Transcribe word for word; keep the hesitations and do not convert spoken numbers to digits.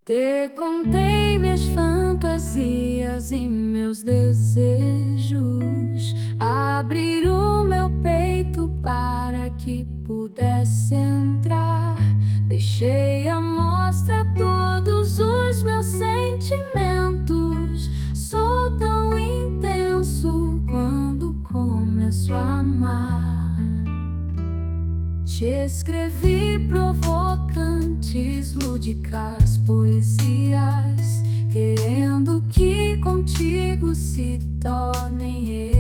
Te contei minhas fantasias e meus desejos. Abrir o meu peito para que pudesse entrar. Deixei à mostra todos os meus sentimentos. Sou tão intenso quando começo a amar. Te escrevi provocantes, lúdicas poesias, querendo que contigo se tornem